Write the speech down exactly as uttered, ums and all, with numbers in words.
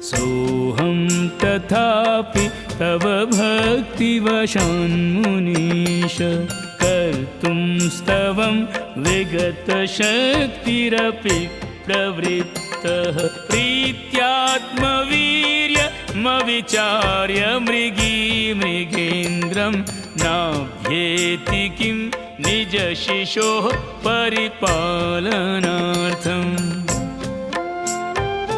सोऽहं तथापि तव भक्तिवशान्मुनीश कर्तुं स्तवं विगतशक्तिरपि प्रवृत्तः प्रीत्यात्मवीर्यमविचार्य मृगी मृगेन्द्रं नाभ्येति किं निजशिशोः परिपालनार्थम्।